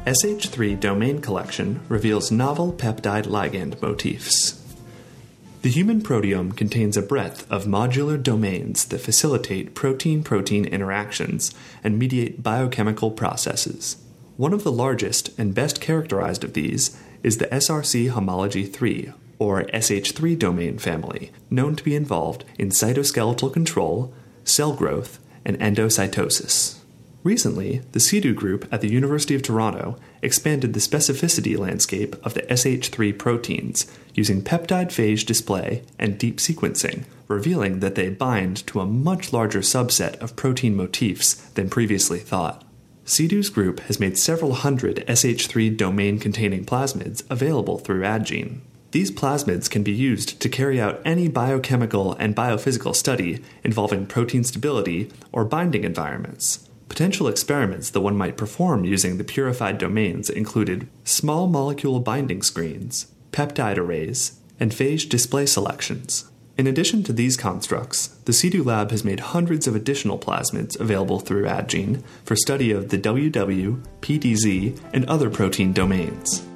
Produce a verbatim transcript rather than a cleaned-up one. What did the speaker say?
S H three domain collection reveals novel peptide ligand motifs. The human proteome contains a breadth of modular domains that facilitate protein-protein interactions and mediate biochemical processes. One of the largest and best characterized of these is the S R C homology three, or S H three domain family, known to be involved in cytoskeletal control, cell growth, and endocytosis. Recently, the CIDU group at the University of Toronto expanded the specificity landscape of the S H three proteins using peptide phage display and deep sequencing, revealing that they bind to a much larger subset of protein motifs than previously thought. CIDU's group has made several hundred S H three domain-containing plasmids available through Adgene. These plasmids can be used to carry out any biochemical and biophysical study involving protein stability or binding environments. Potential experiments that one might perform using the purified domains included small molecule binding screens, peptide arrays, and phage display selections. In addition to these constructs, the CIDU lab has made hundreds of additional plasmids available through Adgene for study of the W W, P D Z, and other protein domains.